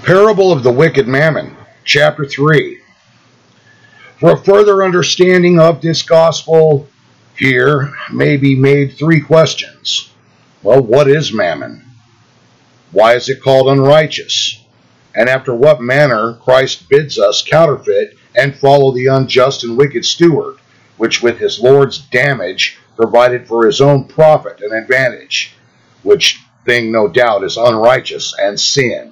Parable of the Wicked Mammon, chapter 3. For a further understanding of this gospel, here may be made three questions. Well, what is mammon? Why is it called unrighteous? And after what manner Christ bids us counterfeit and follow the unjust and wicked steward, which with his Lord's damage provided for his own profit and advantage, which thing no doubt is unrighteous and sin.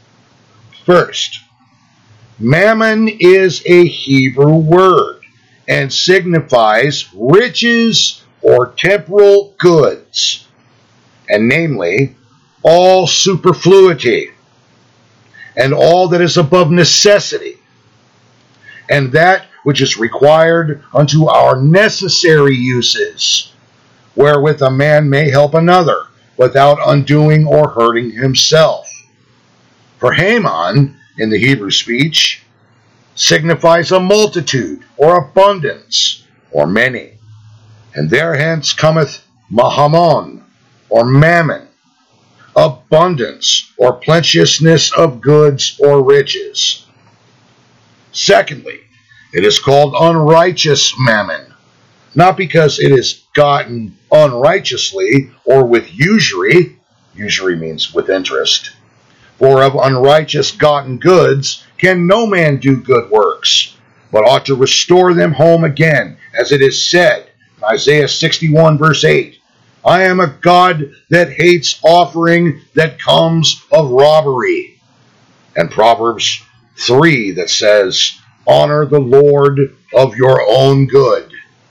First, mammon is a Hebrew word and signifies riches or temporal goods, and namely, all superfluity, and all that is above necessity, and that which is required unto our necessary uses, wherewith a man may help another, without undoing or hurting himself. For Haman, in the Hebrew speech, signifies a multitude, or abundance, or many, and therehence cometh Mahamon, or mammon, abundance, or plenteousness of goods or riches. Secondly, it is called unrighteous mammon, not because it is gotten unrighteously or with usury. Usury means with interest. For of unrighteous gotten goods can no man do good works, but ought to restore them home again, as it is said in Isaiah 61 verse 8, I am a God that hates offering that comes of robbery. And Proverbs 3 that says, honor the Lord of your own good.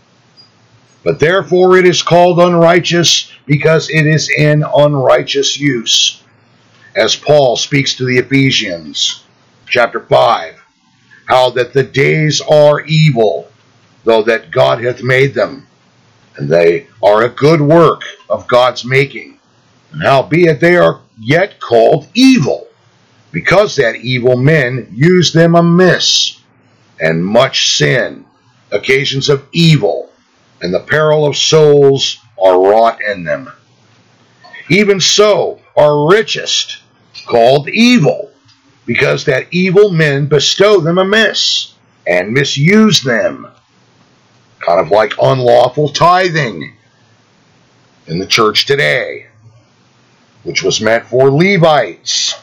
But therefore it is called unrighteous, because it is in unrighteous use. As Paul speaks to the Ephesians, chapter 5, how that the days are evil, though that God hath made them, and they are a good work of God's making, and howbeit they are yet called evil, because that evil men use them amiss, and much sin, occasions of evil, and the peril of souls are wrought in them. Even so are richest called evil, because that evil men bestow them amiss, and misuse them. Kind of like unlawful tithing in the church today, which was meant for Levites.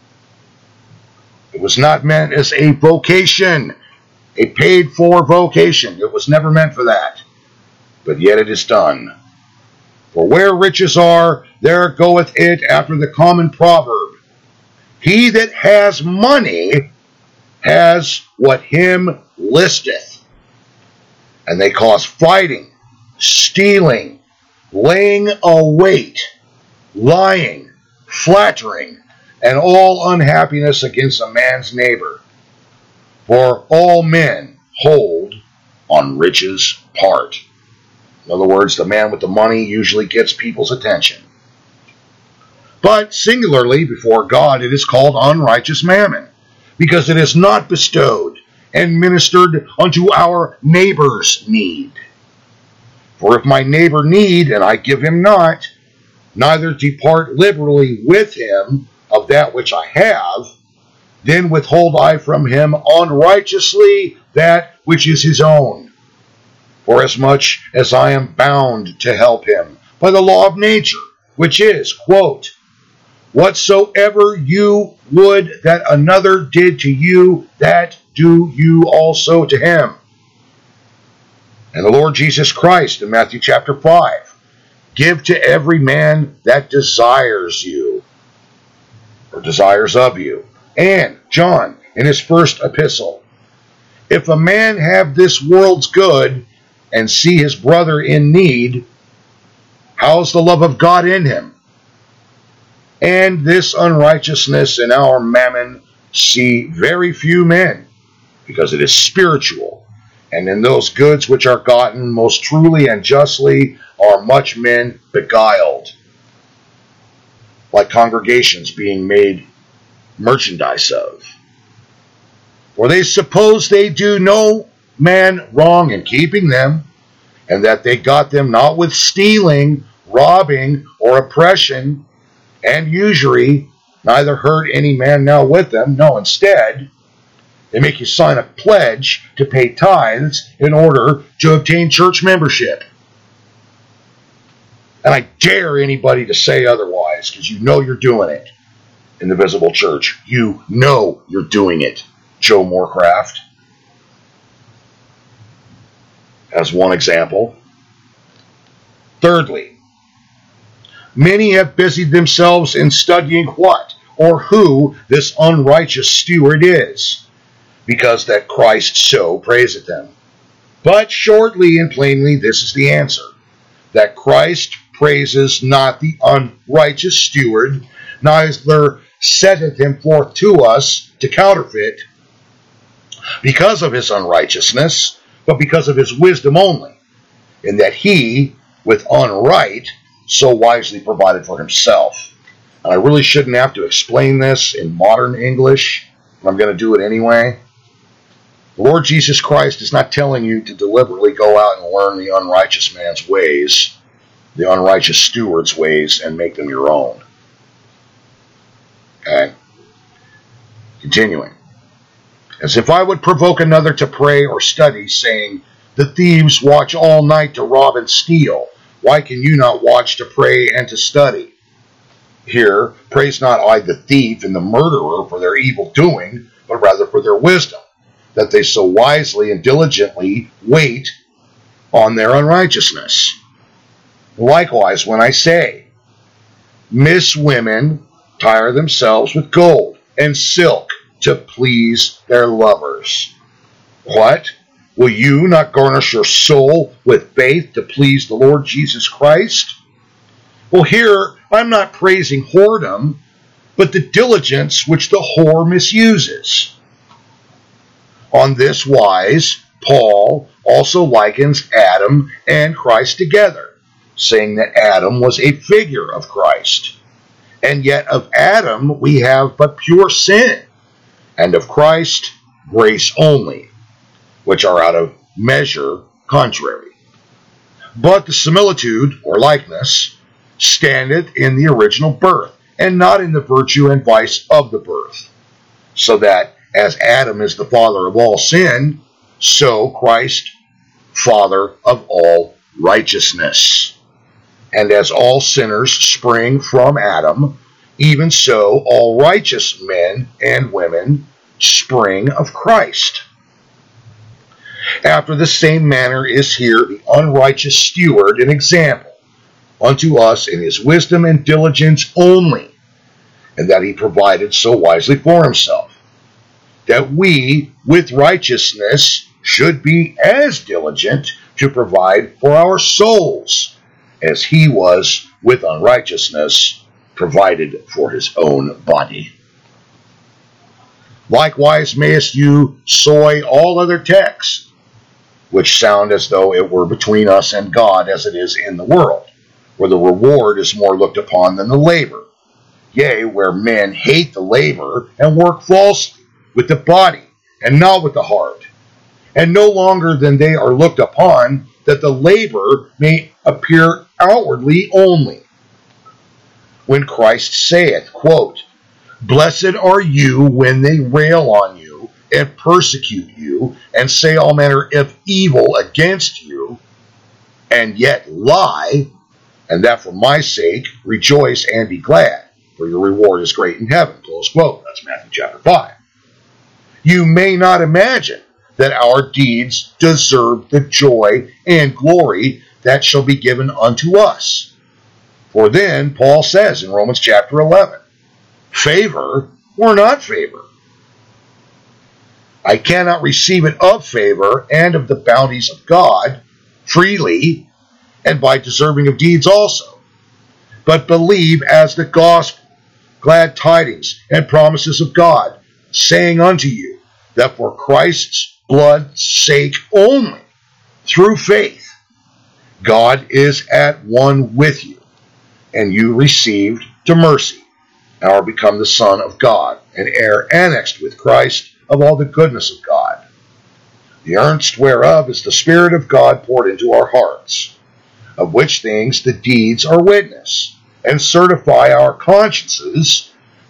It was not meant as a vocation, a paid-for vocation. It was never meant for that, but yet it is done. For where riches are, there goeth it after the common proverb, he that has money has what him listeth. And they cause fighting, stealing, laying await, lying, flattering, and all unhappiness against a man's neighbor. For all men hold on riches part. In other words, the man with the money usually gets people's attention. But singularly before God it is called unrighteous mammon, because it is not bestowed and ministered unto our neighbor's need. For if my neighbor need, and I give him not, neither depart liberally with him of that which I have, then withhold I from him unrighteously that which is his own. Forasmuch as I am bound to help him by the law of nature, which is, quote, whatsoever you would that another did to you, that do you also to him. And the Lord Jesus Christ in Matthew chapter 5, give to every man that desires you, or desires of you. And John in his first epistle, if a man have this world's good and see his brother in need, how's the love of God in him? And this unrighteousness in our mammon see very few men, because it is spiritual. And in those goods which are gotten most truly and justly are much men beguiled, like congregations being made merchandise of. For they suppose they do no man wrong in keeping them, and that they got them not with stealing, robbing, or oppression, and usury, neither hurt any man now with them. No, instead, they make you sign a pledge to pay tithes in order to obtain church membership. And I dare anybody to say otherwise, because you know you're doing it in the visible church. You know you're doing it, Joe Morecraft. As one example. Thirdly, many have busied themselves in studying what or who this unrighteous steward is, because that Christ so praiseth them. But shortly and plainly, this is the answer, that Christ praises not the unrighteous steward, neither setteth him forth to us to counterfeit, because of his unrighteousness, but because of his wisdom only, in that he, with unright, so wisely provided for himself. And I really shouldn't have to explain this in modern English, but I'm going to do it anyway. The Lord Jesus Christ is not telling you to deliberately go out and learn the unrighteous man's ways, the unrighteous steward's ways, and make them your own. Okay? Continuing. As if I would provoke another to pray or study, saying, the thieves watch all night to rob and steal. Why can you not watch to pray and to study? Here, praise not I the thief and the murderer for their evil doing, but rather for their wisdom, that they so wisely and diligently wait on their unrighteousness. Likewise, when I say, miss women tire themselves with gold and silk to please their lovers. What? Will you not garnish your soul with faith to please the Lord Jesus Christ? Well, here, I'm not praising whoredom, but the diligence which the whore misuses. On this wise, Paul also likens Adam and Christ together, saying that Adam was a figure of Christ. And yet of Adam we have but pure sin, and of Christ grace only, which are out of measure contrary. But the similitude, or likeness, standeth in the original birth, and not in the virtue and vice of the birth. So that, as Adam is the father of all sin, so Christ, father of all righteousness. And as all sinners spring from Adam, even so all righteous men and women spring of Christ. After the same manner is here the unrighteous steward an example unto us in his wisdom and diligence only, and that he provided so wisely for himself, that we with righteousness should be as diligent to provide for our souls, as he was with unrighteousness provided for his own body. Likewise mayest you soy all other texts, which sound as though it were between us and God as it is in the world, where the reward is more looked upon than the labor. Yea, where men hate the labor and work falsely with the body and not with the heart, and no longer than they are looked upon, that the labor may appear outwardly only. When Christ saith, quote, blessed are you when they rail on you, and persecute you, and say all manner of evil against you, and yet lie, and that for my sake rejoice and be glad, for your reward is great in heaven. Close quote. That's Matthew chapter 5. You may not imagine that our deeds deserve the joy and glory that shall be given unto us. For then, Paul says in Romans chapter 11, favor or not favor? I cannot receive it of favor and of the bounties of God freely, and by deserving of deeds also, but believe as the gospel, glad tidings, and promises of God, saying unto you, that for Christ's blood's sake only, through faith, God is at one with you, and you received to mercy, and are become the Son of God, and heir annexed with Christ of all the goodness of God, the earnest whereof is the Spirit of God poured into our hearts, of which things the deeds are witness, and certify our consciences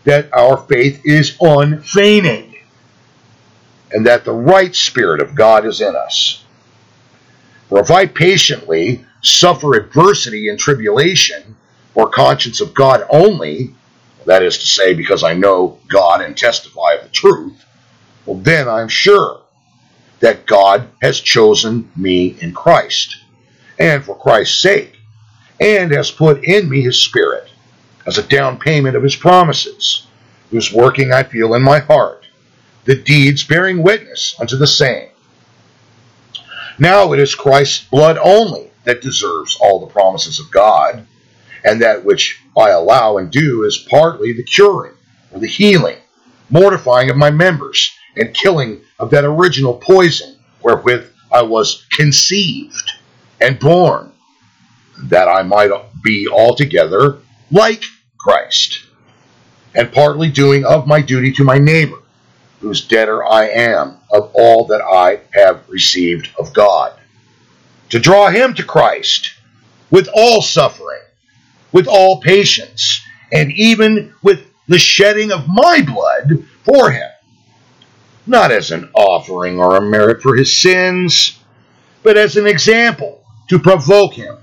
that our faith is unfeigned, and that the right Spirit of God is in us. For if I patiently suffer adversity and tribulation for conscience of God only, that is to say, because I know God and testify of the truth, well, then I'm sure that God has chosen me in Christ, and for Christ's sake, and has put in me his Spirit as a down payment of his promises, whose working I feel in my heart, the deeds bearing witness unto the same. Now it is Christ's blood only that deserves all the promises of God, and that which I allow and do is partly the curing or the healing, mortifying of my members, and killing of that original poison wherewith I was conceived and born, that I might be altogether like Christ, and partly doing of my duty to my neighbor, whose debtor I am of all that I have received of God, to draw him to Christ with all suffering, with all patience, and even with the shedding of my blood for him, not as an offering or a merit for his sins, but as an example to provoke him.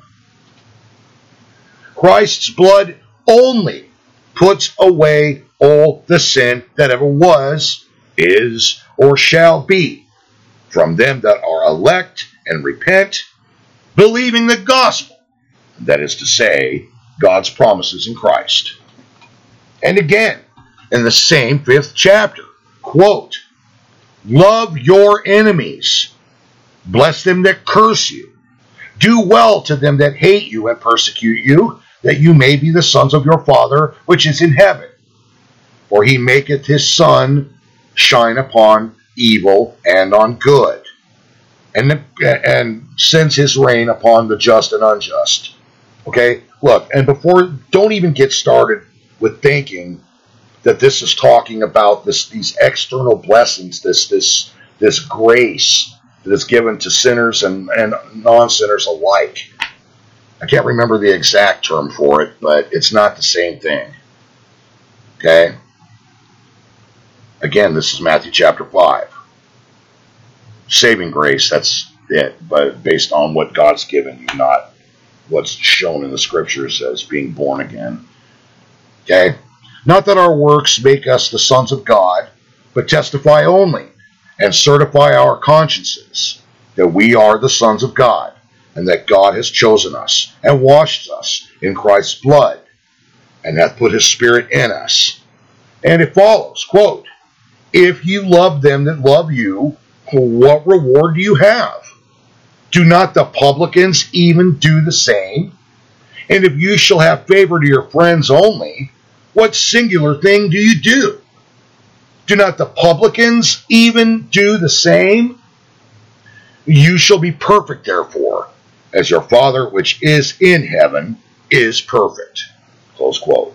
Christ's blood only puts away all the sin that ever was, is, or shall be from them that are elect and repent, believing the gospel, that is to say, God's promises in Christ. And again, in the same 5th chapter, quote, love your enemies, bless them that curse you, do well to them that hate you and persecute you, that you may be the sons of your Father which is in heaven. For he maketh his sun shine upon evil and on good, and sends his rain upon the just and unjust. Okay, look, and don't even get started with thinking that this is talking about these external blessings, this grace that is given to sinners and non-sinners alike. I can't remember the exact term for it, but it's not the same thing. Okay? Again, this is Matthew chapter 5. Saving grace, that's it, but based on what God's given you, not what's shown in the scriptures as being born again. Okay? Not that our works make us the sons of God, but testify only, and certify our consciences, that we are the sons of God, and that God has chosen us, and washed us in Christ's blood, and hath put his Spirit in us. And it follows, quote, if you love them that love you, what reward do you have? Do not the publicans even do the same? And if you shall have favor to your friends only, what singular thing do you do? Do not the publicans even do the same? You shall be perfect, therefore, as your Father which is in heaven is perfect. Close quote.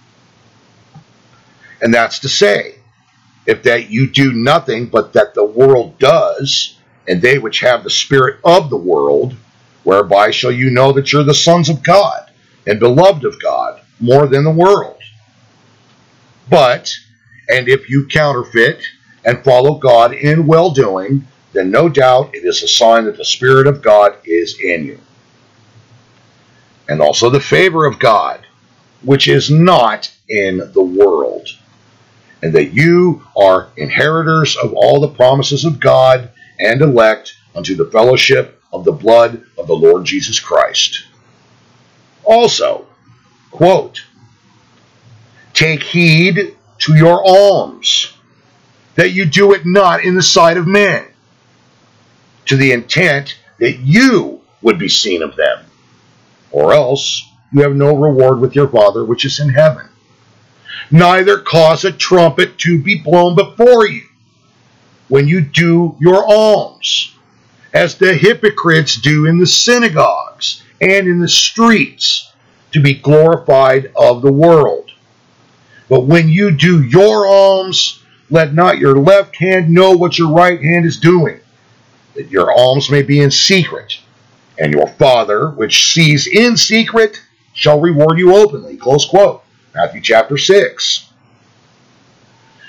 And that's to say, if that you do nothing but that the world does, and they which have the spirit of the world, whereby shall you know that you're the sons of God, and beloved of God, more than the world. But, and if you counterfeit, and follow God in well-doing, then no doubt it is a sign that the Spirit of God is in you. And also the favor of God, which is not in the world, and that you are inheritors of all the promises of God, and elect unto the fellowship of the blood of the Lord Jesus Christ. Also, quote, take heed to your alms, that you do it not in the sight of men, to the intent that you would be seen of them, or else you have no reward with your Father which is in heaven. Neither cause a trumpet to be blown before you when you do your alms, as the hypocrites do in the synagogues and in the streets, to be glorified of the world. But when you do your alms, let not your left hand know what your right hand is doing, that your alms may be in secret, and your Father, which sees in secret, shall reward you openly. Close quote. Matthew chapter 6.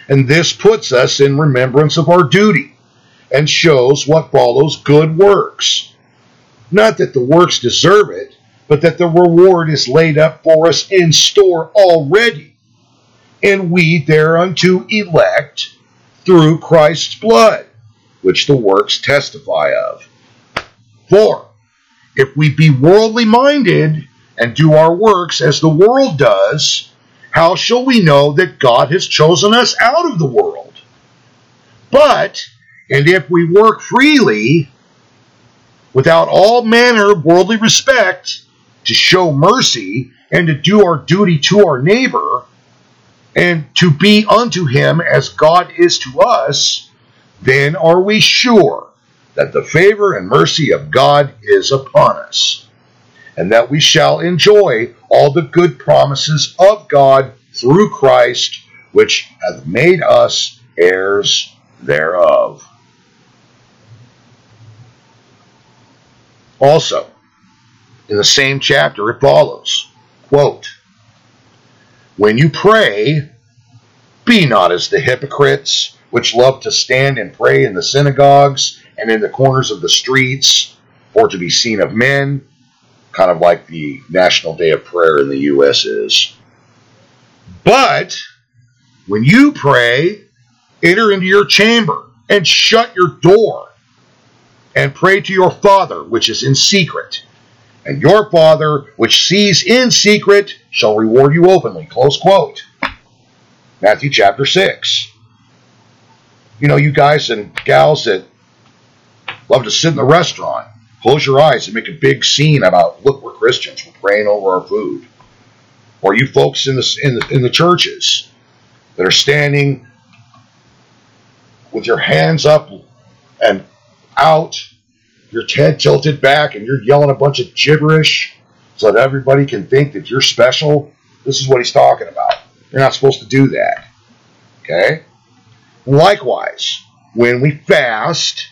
And this puts us in remembrance of our duty and shows what follows good works. Not that the works deserve it, but that the reward is laid up for us in store already, and we thereunto elect through Christ's blood, which the works testify of. For if we be worldly minded and do our works as the world does, how shall we know that God has chosen us out of the world? But, and if we work freely, without all manner of worldly respect, to show mercy and to do our duty to our neighbor, and to be unto him as God is to us, then are we sure that the favor and mercy of God is upon us, and that we shall enjoy all the good promises of God through Christ, which hath made us heirs thereof. Also, in the same chapter it follows, quote, when you pray, be not as the hypocrites, which love to stand and pray in the synagogues and in the corners of the streets, for to be seen of men, kind of like the National Day of Prayer in the U.S. is. But when you pray, enter into your chamber and shut your door, and pray to your Father which is in secret, and your Father which sees in secret shall reward you openly. Close quote. Matthew chapter 6. You know, you guys and gals that love to sit in the restaurant, close your eyes and make a big scene about, look, we're Christians, we're praying over our food. Or you folks in the churches that are standing with your hands up and out, your head tilted back, and you're yelling a bunch of gibberish so that everybody can think that you're special. This is what he's talking about. You're not supposed to do that. Okay? Likewise, when we fast,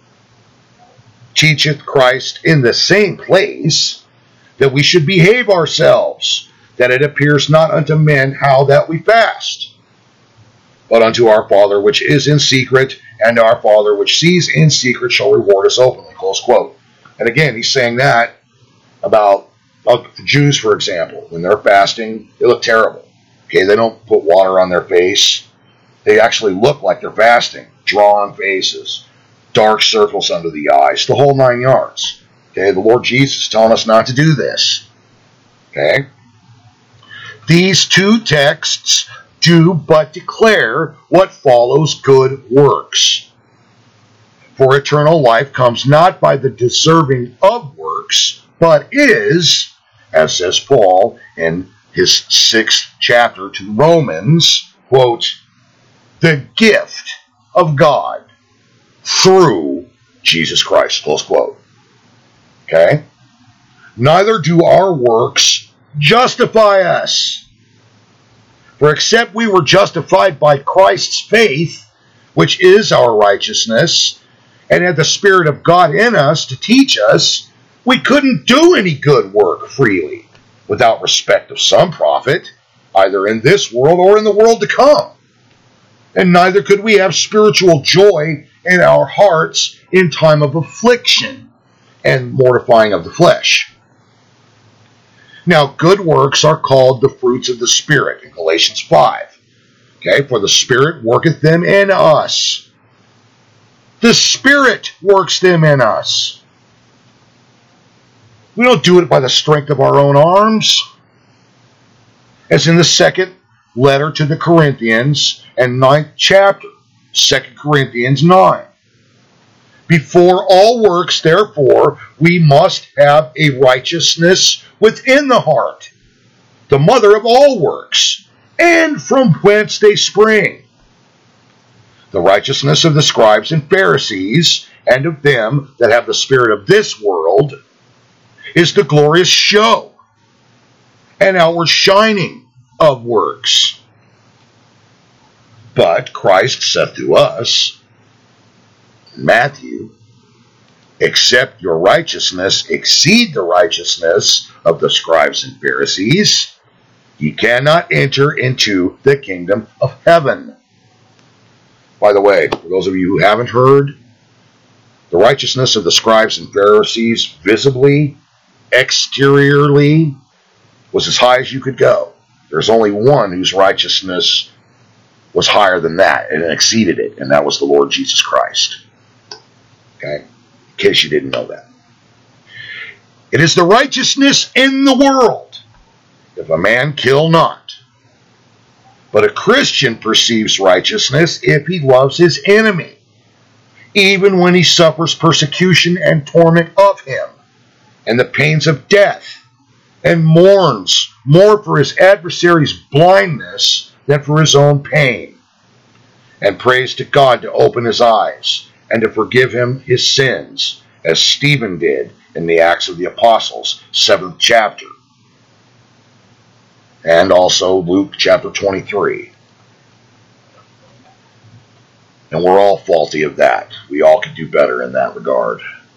teacheth Christ in the same place that we should behave ourselves, that it appears not unto men how that we fast, but unto our Father which is in secret, and our Father which sees in secret shall reward us openly. Close quote. And again, he's saying that about the Jews, for example. When they're fasting, they look terrible. Okay, they don't put water on their face. They actually look like they're fasting. Drawn faces, dark circles under the eyes, the whole 9 yards. Okay, the Lord Jesus is telling us not to do this. Okay? These two texts do but declare what follows good works. For eternal life comes not by the deserving of works, but is, as says Paul in his 6th chapter to Romans, quote, the gift of God through Jesus Christ, close quote. Okay? Neither do our works justify us. For except we were justified by Christ's faith, which is our righteousness, and had the Spirit of God in us to teach us, we couldn't do any good work freely, without respect of some profit, either in this world or in the world to come. And neither could we have spiritual joy in our hearts in time of affliction and mortifying of the flesh. Now, good works are called the fruits of the Spirit in Galatians 5. Okay, for the Spirit worketh them in us. The Spirit works them in us. We don't do it by the strength of our own arms. As in the second letter to the Corinthians and 9th chapter, 2 Corinthians 9. Before all works, therefore, we must have a righteousness within the heart, the mother of all works, and from whence they spring. The righteousness of the scribes and Pharisees, and of them that have the spirit of this world, is the glorious show and outward shining of works. But Christ saith to us, Matthew, except your righteousness exceed the righteousness of the scribes and Pharisees, ye cannot enter into the kingdom of heaven. By the way, for those of you who haven't heard, the righteousness of the scribes and Pharisees visibly, exteriorly, was as high as you could go. There's only one whose righteousness was higher than that and exceeded it, and that was the Lord Jesus Christ. Okay? In case you didn't know that. It is the righteousness in the world, if a man kill not. But a Christian perceives righteousness if he loves his enemy, even when he suffers persecution and torment of him, and the pains of death, and mourns more for his adversary's blindness than for his own pain, and prays to God to open his eyes and to forgive him his sins, as Stephen did in the Acts of the Apostles, 7th chapter, and also Luke chapter 23. And we're all faulty of that. We all could do better in that regard.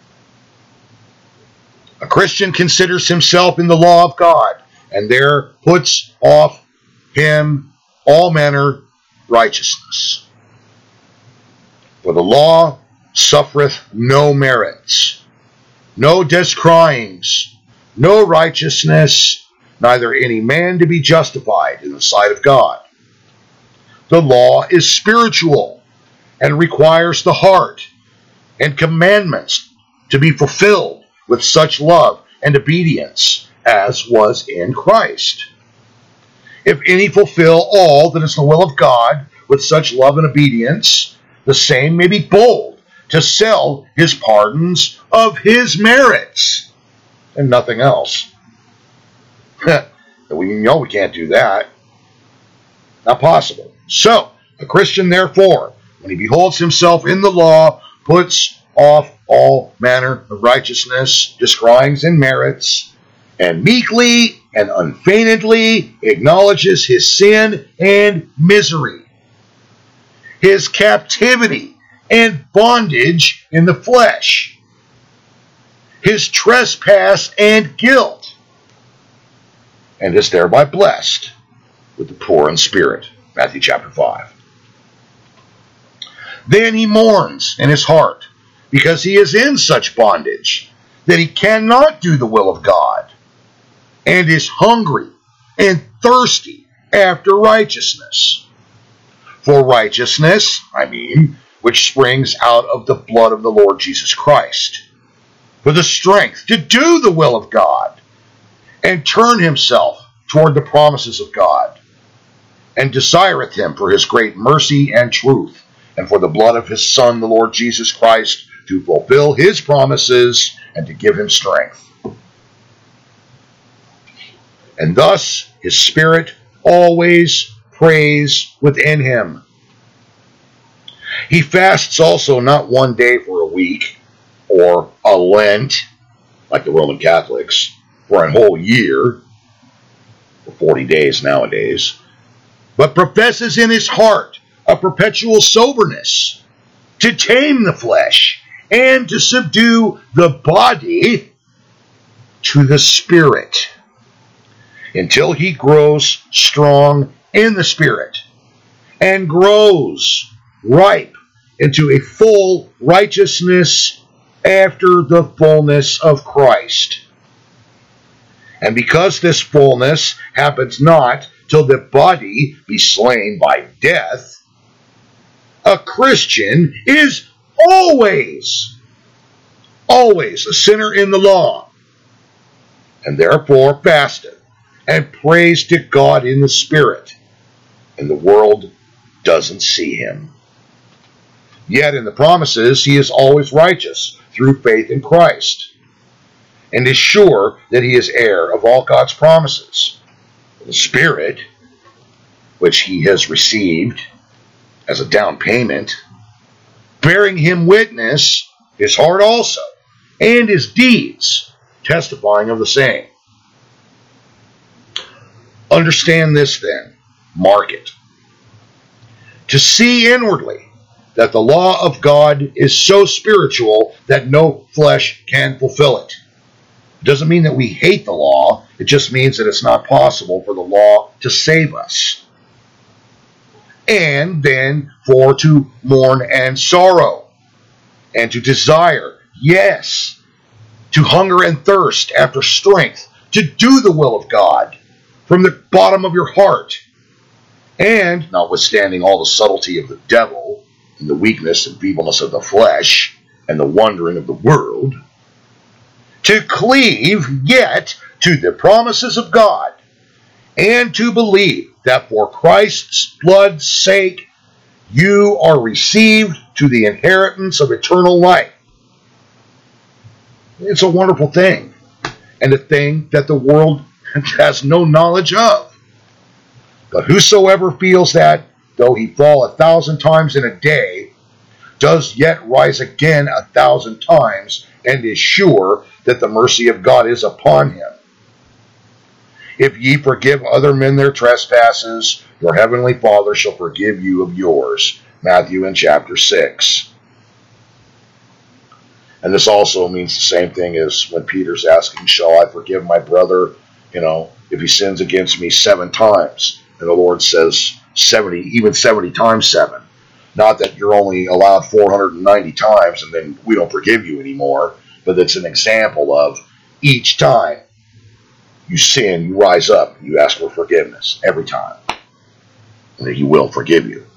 A Christian considers himself in the law of God, and there puts off him all manner righteousness. For the law suffereth no merits, no descryings, no righteousness, neither any man to be justified in the sight of God. The law is spiritual, and requires the heart and commandments to be fulfilled with such love and obedience as was in Christ. If any fulfill all that is the will of God with such love and obedience, the same may be bold to sell his pardons of his merits, and nothing else. We know we can't do that. Not possible. So, a Christian, therefore, when he beholds himself in the law, puts off all manner of righteousness, descryings and merits, and meekly and unfeignedly acknowledges his sin and misery, his captivity and bondage in the flesh, his trespass and guilt, and is thereby blessed with the poor in spirit. Matthew chapter 5. Then he mourns in his heart, because he is in such bondage that he cannot do the will of God, and is hungry and thirsty after righteousness. For righteousness, which springs out of the blood of the Lord Jesus Christ, for the strength to do the will of God, and turn himself toward the promises of God, and desireth him for his great mercy and truth, and for the blood of his Son, the Lord Jesus Christ, to fulfill his promises and to give him strength. And thus his spirit always prays within him. He fasts also not one day for a week, or a Lent, like the Roman Catholics, for a whole year, for 40 days nowadays, but professes in his heart a perpetual soberness, to tame the flesh, and to subdue the body to the spirit, until he grows strong in the spirit, and grows ripe into a full righteousness after the fullness of Christ. And because this fullness happens not till the body be slain by death, a Christian is always a sinner in the law, and therefore fasteth and prays to God in the Spirit, and the world doesn't see him. Yet in the promises he is always righteous through faith in Christ, and is sure that he is heir of all God's promises. The Spirit, which he has received as a down payment, bearing him witness, his heart also, and his deeds, testifying of the same. Understand this then, mark it. To see inwardly that the law of God is so spiritual that no flesh can fulfill it. It doesn't mean that we hate the law, it just means that it's not possible for the law to save us. and then for to mourn and sorrow, and to desire, yes, to hunger and thirst after strength, to do the will of God from the bottom of your heart, and, notwithstanding all the subtlety of the devil, and the weakness and feebleness of the flesh, and the wandering of the world, to cleave yet to the promises of God, and to believe that for Christ's blood's sake you are received to the inheritance of eternal life. It's a wonderful thing, and a thing that the world has no knowledge of. But whosoever feels that, though he fall 1,000 times in a day, does yet rise again 1,000 times, and is sure that the mercy of God is upon him. If ye forgive other men their trespasses, your heavenly Father shall forgive you of yours. Matthew in chapter 6. And this also means the same thing as when Peter's asking, shall I forgive my brother, if he sins against me 7 times? And the Lord says 70, even 70 times 7. Not that you're only allowed 490 times and then we don't forgive you anymore, but it's an example of each time you sin, you rise up, you ask for forgiveness every time. And he will forgive you.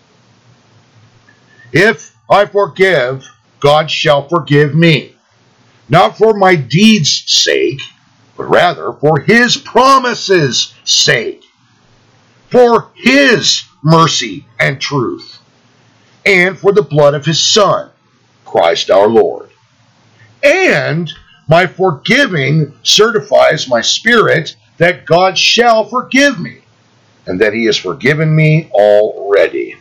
If I forgive, God shall forgive me, not for my deeds' sake, but rather for his promises' sake, for his mercy and truth, and for the blood of his Son, Christ our Lord. And my forgiving certifies my spirit that God shall forgive me, and that he has forgiven me already.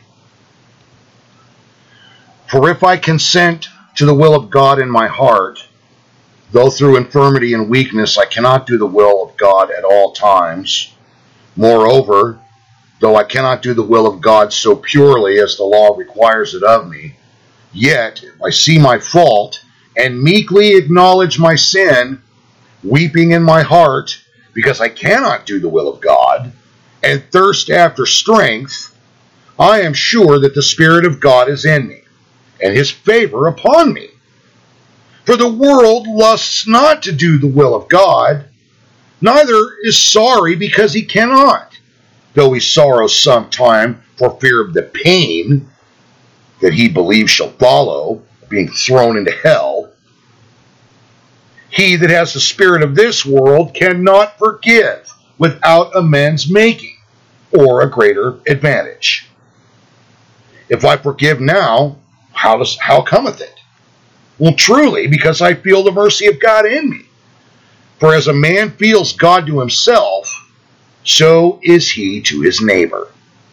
For if I consent to the will of God in my heart, though through infirmity and weakness I cannot do the will of God at all times, moreover, though I cannot do the will of God so purely as the law requires it of me, yet if I see my fault and meekly acknowledge my sin, weeping in my heart, because I cannot do the will of God, and thirst after strength, I am sure that the Spirit of God is in me, and his favor upon me. For the world lusts not to do the will of God, neither is sorry because he cannot, though he sorrows sometime for fear of the pain that he believes shall follow, being thrown into hell. He that has the spirit of this world cannot forgive without amends making, or a greater advantage. If I forgive now, how cometh it? Well, truly, because I feel the mercy of God in me. For as a man feels God to himself, so is he to his neighbor.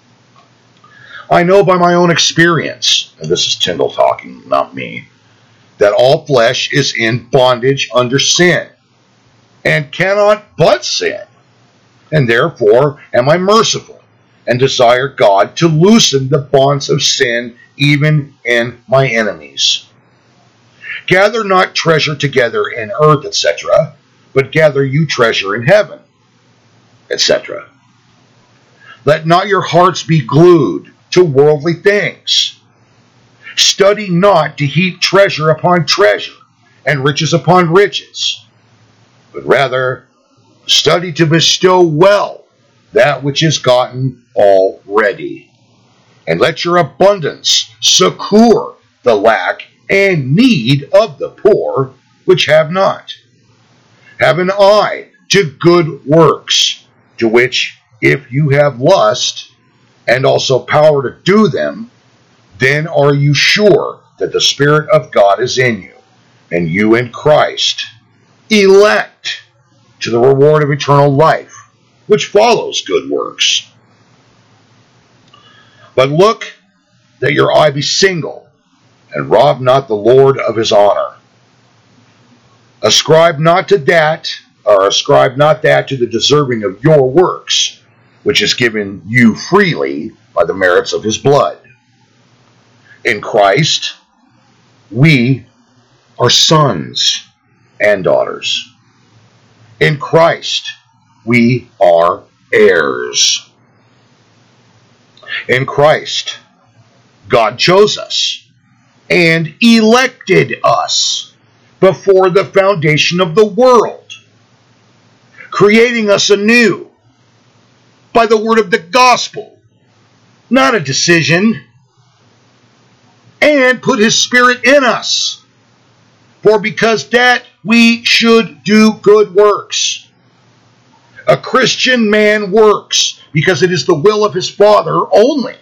I know by my own experience, and this is Tyndall talking, not me, that all flesh is in bondage under sin, and cannot but sin. And therefore am I merciful, and desire God to loosen the bonds of sin even in my enemies. Gather not treasure together in earth, etc., but gather you treasure in heaven, etc. Let not your hearts be glued to worldly things. Study not to heap treasure upon treasure, and riches upon riches, but rather study to bestow well that which is gotten already. And let your abundance succor the lack and need of the poor which have not. Have an eye to good works, to which if you have lust, and also power to do them, then are you sure that the Spirit of God is in you, and you in Christ, elect to the reward of eternal life, which follows good works. But look that your eye be single, and rob not the Lord of his honor. Ascribe not that to the deserving of your works, which is given you freely by the merits of his blood. In Christ, we are sons and daughters. In Christ, we are heirs. In Christ, God chose us and elected us before the foundation of the world, creating us anew by the word of the gospel, not a decision, and put his Spirit in us, for because that we should do good works. A Christian man works because it is the will of his Father only.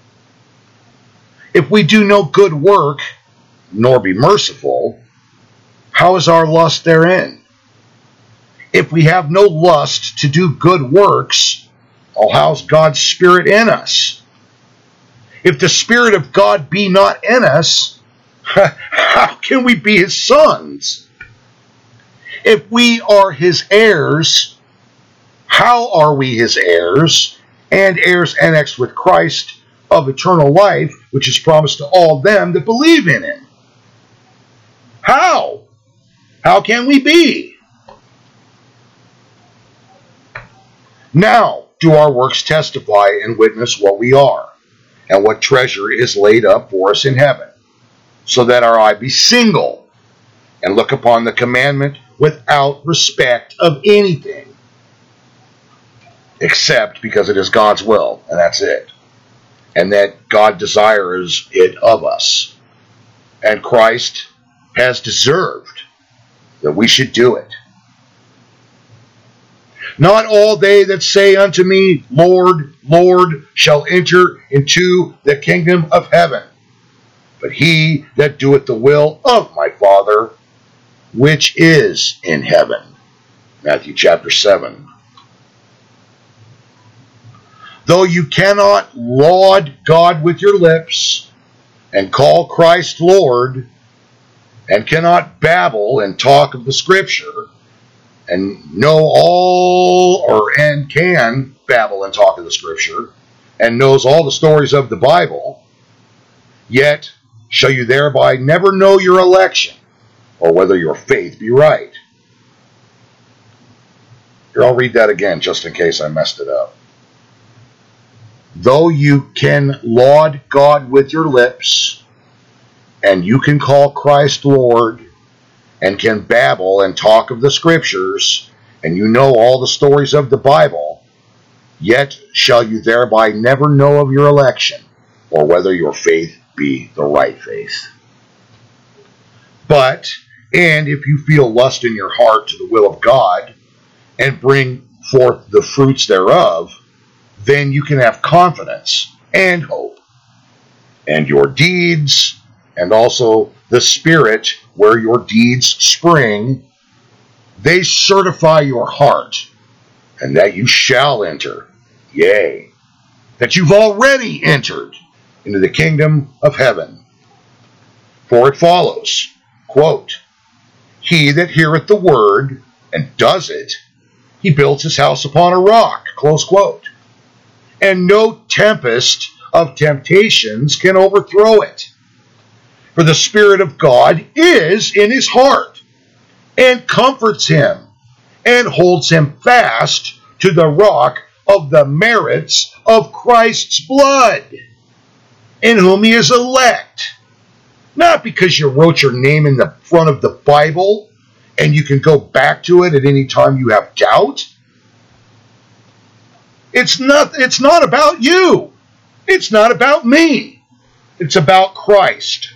If we do no good work, nor be merciful, how is our lust therein? If we have no lust to do good works, how's God's Spirit in us? If the Spirit of God be not in us, how can we be his sons? If we are his heirs, how are we his heirs, and heirs annexed with Christ of eternal life, which is promised to all them that believe in him? How? How can we be? Now do our works testify and witness what we are, and what treasure is laid up for us in heaven, so that our eye be single, and look upon the commandment without respect of anything, except because it is God's will, and that's it. And that God desires it of us. And Christ has deserved that we should do it. Not all they that say unto me, Lord, Lord, shall enter into the kingdom of heaven, but he that doeth the will of my Father, which is in heaven. Matthew chapter 7. Though you cannot laud God with your lips and call Christ Lord, and cannot babble and talk of the Scripture, and know all, and can babble and talk of the Scripture, and knows all the stories of the Bible, yet shall you thereby never know your election, or whether your faith be right. Here, I'll read that again, just in case I messed it up. Though you can laud God with your lips, and you can call Christ Lord, and can babble and talk of the Scriptures, and you know all the stories of the Bible, yet shall you thereby never know of your election, or whether your faith be the right faith. But, and if you feel lust in your heart to the will of God, and bring forth the fruits thereof, then you can have confidence and hope. And your deeds, and also the Spirit where your deeds spring, they certify your heart, and that you shall enter, yea, that you've already entered into the kingdom of heaven. For it follows, quote, He that heareth the word and does it, he builds his house upon a rock, close quote. And no tempest of temptations can overthrow it. For the Spirit of God is in his heart, and comforts him, and holds him fast to the rock of the merits of Christ's blood, in whom he is elect. Not because you wrote your name in the front of the Bible, and you can go back to it at any time you have doubt. It's not about you. It's not about me. It's about Christ.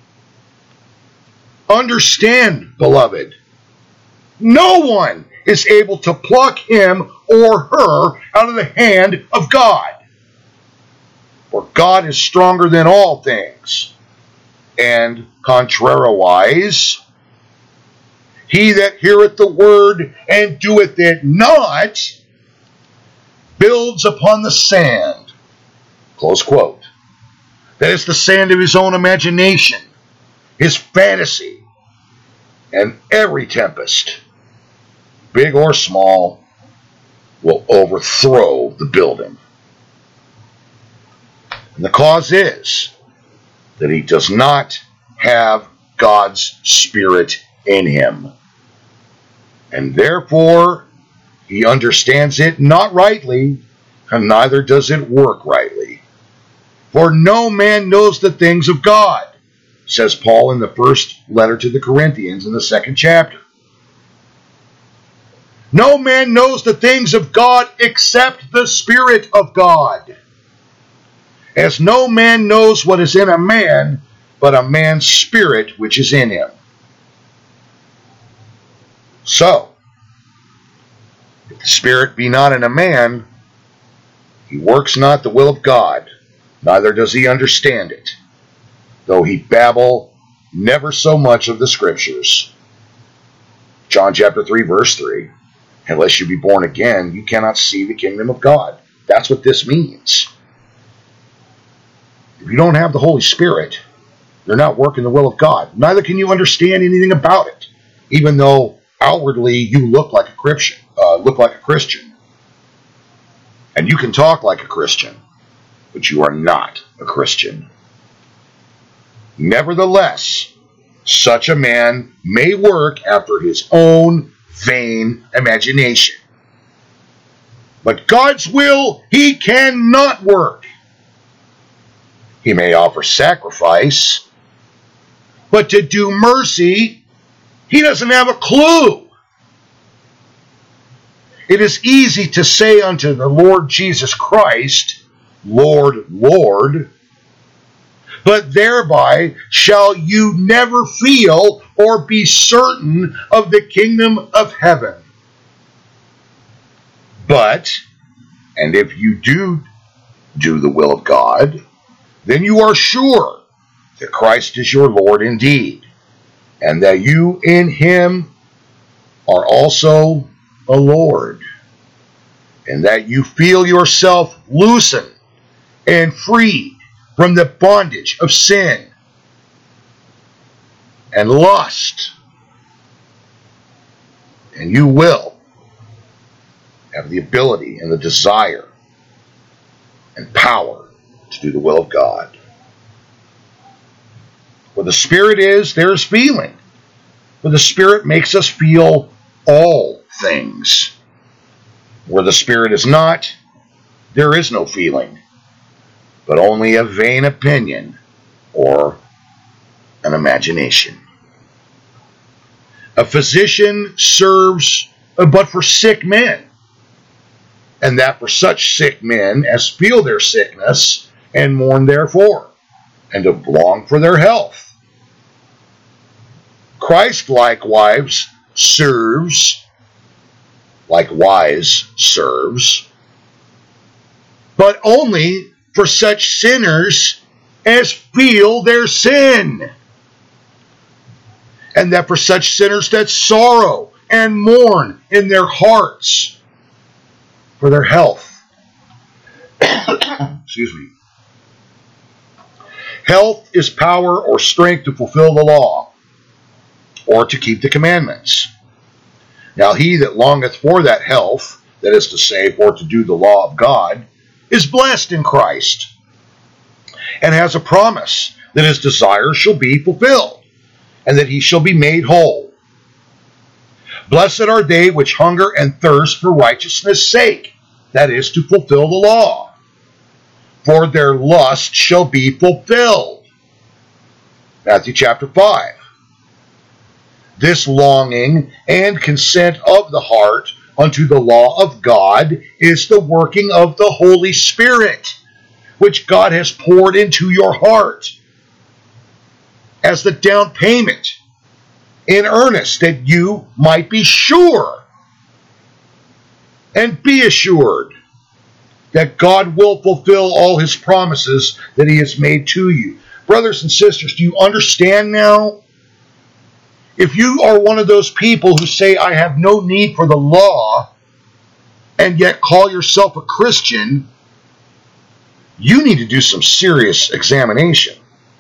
Understand, beloved, no one is able to pluck him or her out of the hand of God. For God is stronger than all things. And contrariwise, he that heareth the word and doeth it not, builds upon the sand. Close quote. That is the sand of his own imagination, his fantasy, and every tempest, big or small, will overthrow the building. And the cause is that he does not have God's Spirit in him. And therefore, he understands it not rightly, and neither does it work rightly. For no man knows the things of God, says Paul in the first letter to the Corinthians in the 2nd chapter. No man knows the things of God except the Spirit of God. As no man knows what is in a man, but a man's spirit which is in him. So, if the Spirit be not in a man, he works not the will of God, neither does he understand it, though he babble never so much of the Scriptures. John chapter 3, verse 3. Unless you be born again, you cannot see the kingdom of God. That's what this means. If you don't have the Holy Spirit, you're not working the will of God. Neither can you understand anything about it, even though outwardly you look like a Christian. And you can talk like a Christian, but you are not a Christian. Nevertheless, such a man may work after his own vain imagination. But God's will he cannot work. He may offer sacrifice, but to do mercy, he doesn't have a clue. It is easy to say unto the Lord Jesus Christ, Lord, Lord, but thereby shall you never feel or be certain of the kingdom of heaven. But, and if you do the will of God, then you are sure that Christ is your Lord indeed, and that you in him are also a Lord, and that you feel yourself loosened and freed from the bondage of sin and lust, and you will have the ability and the desire and power to do the will of God. Where the Spirit is, there is feeling. Where the Spirit makes us feel all things. Where the Spirit is not, there is no feeling, but only a vain opinion or an imagination. A physician serves but for sick men, and that for such sick men as feel their sickness and mourn therefore, and to long for their health. Christ likewise serves, but only for such sinners as feel their sin, and that for such sinners that sorrow and mourn in their hearts for their health. Excuse me. Health is power or strength to fulfill the law, or to keep the commandments. Now he that longeth for that health, that is to say, for to do the law of God, is blessed in Christ, and has a promise that his desires shall be fulfilled, and that he shall be made whole. Blessed are they which hunger and thirst for righteousness' sake, that is, to fulfill the law. For their lust shall be fulfilled. Matthew chapter 5. This longing and consent of the heart unto the law of God is the working of the Holy Spirit, which God has poured into your heart as the down payment in earnest, that you might be sure and be assured that God will fulfill all his promises that he has made to you. Brothers and sisters, do you understand now? If you are one of those people who say, I have no need for the law, and yet call yourself a Christian, you need to do some serious examination.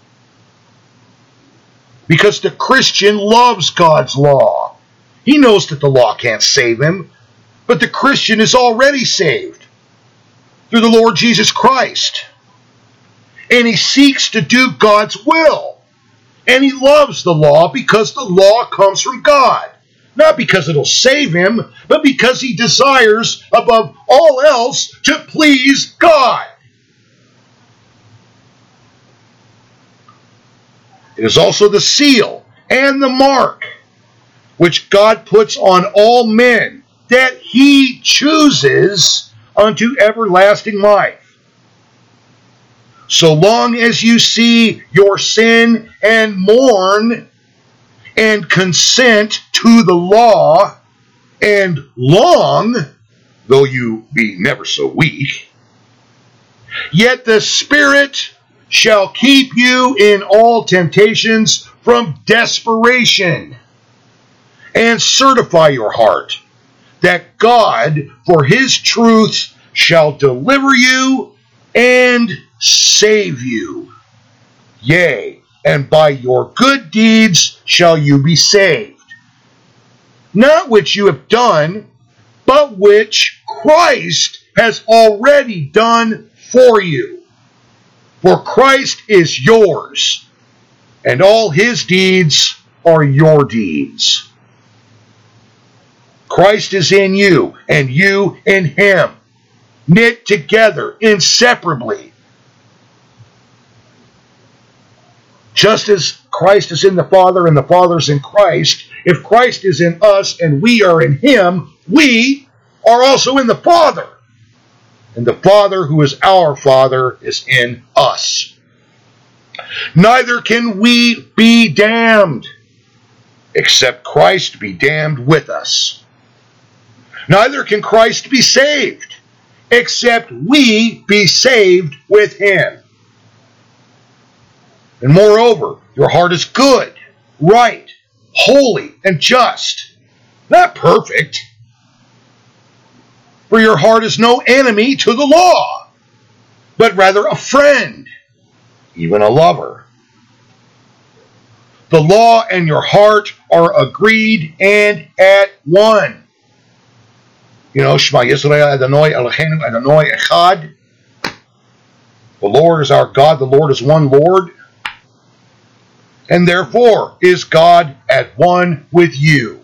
Because the Christian loves God's law. He knows that the law can't save him, but the Christian is already saved through the Lord Jesus Christ. And he seeks to do God's will. And he loves the law because the law comes from God. Not because it'll save him, but because he desires above all else to please God. It is also the seal and the mark which God puts on all men, that he chooses unto everlasting life. So long as you see your sin and mourn and consent to the law and long, though you be never so weak, yet the Spirit shall keep you in all temptations from desperation, and certify your heart that God, for his truth, shall deliver you and save you. Yea, and by your good deeds shall you be saved. Not which you have done, but which Christ has already done for you. For Christ is yours, and all his deeds are your deeds. Christ is in you, and you in him, knit together inseparably. Just as Christ is in the Father and the Father is in Christ, if Christ is in us and we are in him, we are also in the Father. And the Father who is our Father is in us. Neither can we be damned, except Christ be damned with us. Neither can Christ be saved, except we be saved with him. And moreover, your heart is good, right, holy, and just, not perfect. For your heart is no enemy to the law, but rather a friend, even a lover. The law and your heart are agreed and at one. You know, Shema Yisrael Adonai Eloheinu Adonai Echad. The Lord is our God, the Lord is one Lord. And therefore is God at one with you.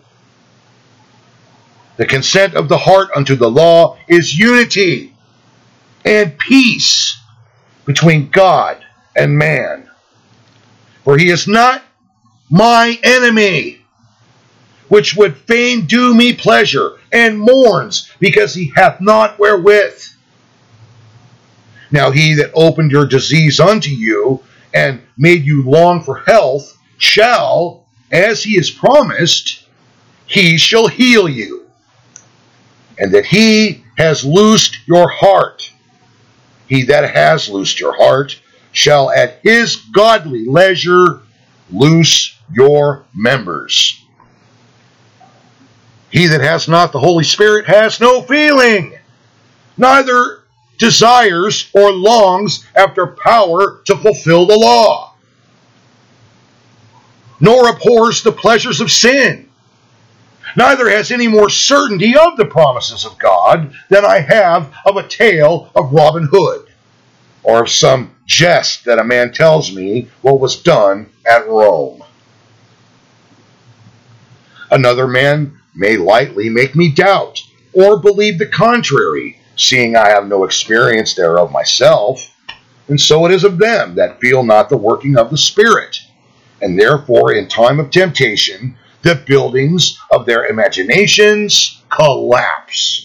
The consent of the heart unto the law is unity and peace between God and man. For he is not my enemy, which would fain do me pleasure, and mourns, because he hath not wherewith. Now he that opened your disease unto you, and made you long for health, shall, as he has promised, he shall heal you. And that he has loosed your heart. He that has loosed your heart shall at his godly leisure loose your members. He that has not the Holy Spirit has no feeling, neither desires or longs after power to fulfill the law, nor abhors the pleasures of sin, neither has any more certainty of the promises of God than I have of a tale of Robin Hood, or of some jest that a man tells me what was done at Rome. Another man may lightly make me doubt, or believe the contrary, seeing I have no experience thereof myself, and so it is of them that feel not the working of the Spirit, and therefore in time of temptation the buildings of their imaginations collapse.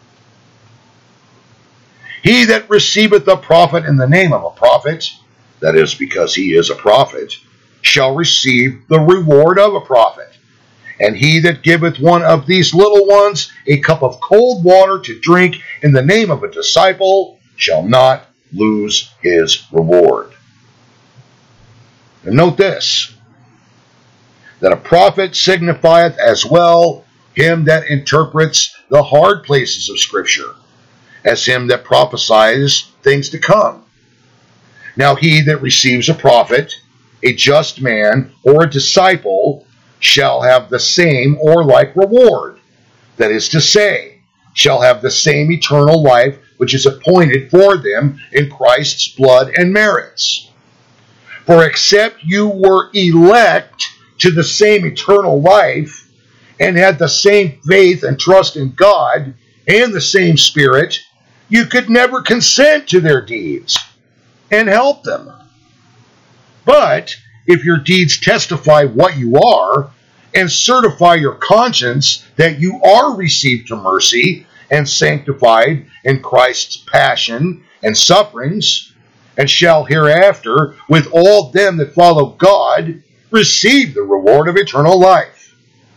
He that receiveth a prophet in the name of a prophet, that is, because he is a prophet, shall receive the reward of a prophet. And he that giveth one of these little ones a cup of cold water to drink in the name of a disciple shall not lose his reward. And note this, that a prophet signifieth as well him that interprets the hard places of Scripture, as him that prophesies things to come. Now he that receives a prophet, a just man, or a disciple, shall have the same or like reward. That is to say, shall have the same eternal life which is appointed for them in Christ's blood and merits. For except you were elect to the same eternal life, and had the same faith and trust in God, and the same Spirit, you could never consent to their deeds and help them. But if your deeds testify what you are, and certify your conscience that you are received to mercy and sanctified in Christ's passion and sufferings, and shall hereafter, with all them that follow God, receive the reward of eternal life.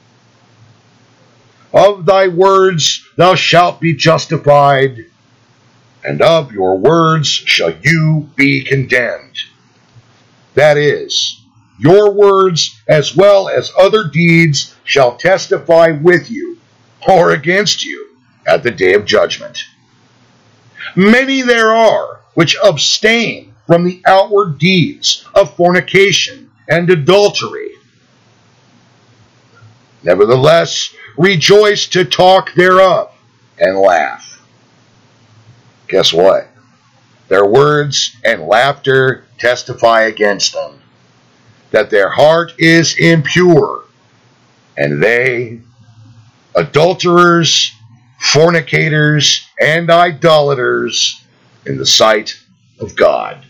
Of thy words thou shalt be justified, and of your words shall you be condemned. That is, your words as well as other deeds shall testify with you or against you at the day of judgment. Many there are which abstain from the outward deeds of fornication and adultery. Nevertheless, rejoice to talk thereof and laugh. Guess what? Their words and laughter testify against them, that their heart is impure, and they, adulterers, fornicators, and idolaters, in the sight of God.